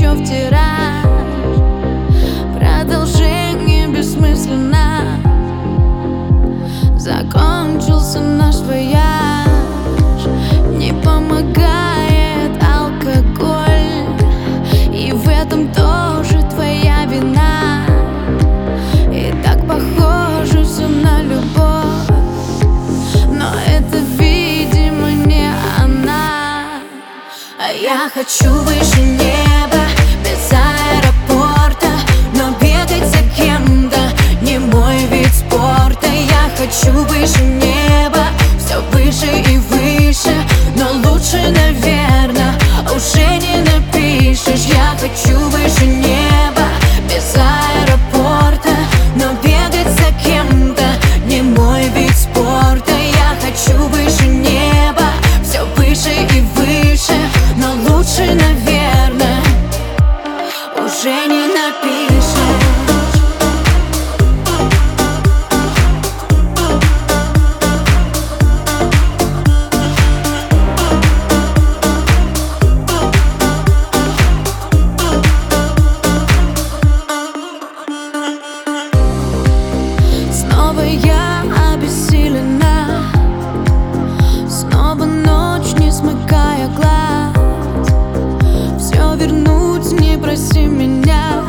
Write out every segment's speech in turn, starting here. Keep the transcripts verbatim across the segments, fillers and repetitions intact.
ее в тираж. Продолжение бессмысленно. Закончился наш вояж. Не помогает алкоголь, и в этом тоже твоя вина. И так похоже все на любовь, но это, видимо, не она. А я хочу выше неба, без аэропорта, но бегать за кем-то не мой вид спорта. Я хочу выше неба, все выше и выше, но лучше, наверное, уже не напишешь. Я хочу выше неба, без аэропорта, но бегать за кем-то не мой вид спорта. Я хочу выше неба, все выше и выше, но лучше, наверное, уже не напишешь. Снова я обессилена, снова ночь, не смыкая глаз. Все вернуть, не проси меня,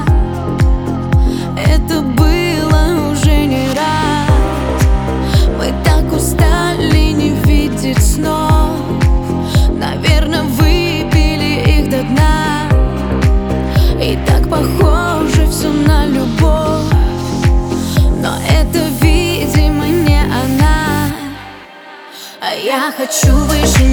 это было уже не раз. Мы так устали не видеть снов, наверное, выпили их до дна. И так похоже все на любовь, но это, видимо, не она. А я хочу выше